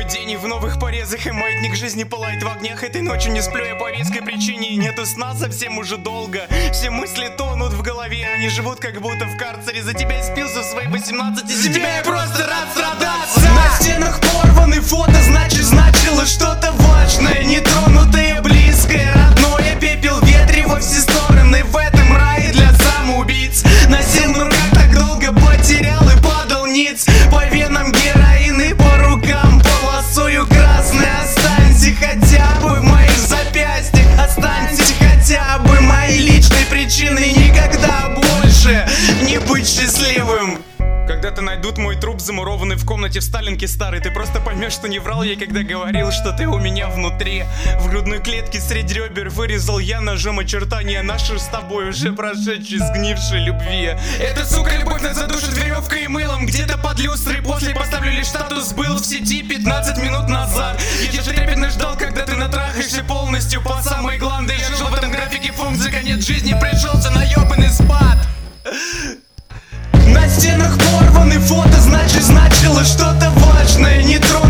Новый день и в новых порезах, и маятник жизни пылает в огнях. Этой ночью не сплю я по веской причине, и нету сна совсем уже долго. Все мысли тонут в голове, они живут как будто в карцере. За тебя я спился в свои 18, за тебя я просто рад страдаться. На стенах порваны фото, значило что-то важное, нетронутое, близкое, родное. Пепел в ветре во все стороны, в этом рае для самоубийц. Носил на руках так долго, потерял и падал ниц. По венам героин и по рукам полосою красной. Останься хотя бы в моих запястьях, останься хотя бы моей личной причиной никогда больше не быть счастливым. Когда-то найдут мой труп, замурованный в комнате в Сталинке старый. Ты просто поймешь, что не врал я, когда говорил, что ты у меня внутри. В грудной клетке среди ребер вырезал я ножом очертания нашей с тобой уже прошедшей сгнившей любви. Эта сука любовь нас задушит веревкой и мылом. Где-то под люстрой после поставлю лишь статус был в сети 15 минут назад. Я же трепетно ждал, когда ты натрахаешься полностью по самой гланды. Я жил в этом графике функций, конец жизни пришелся на ёбаный спад. На стенах порваны фото, значило что-то важное, не трогай.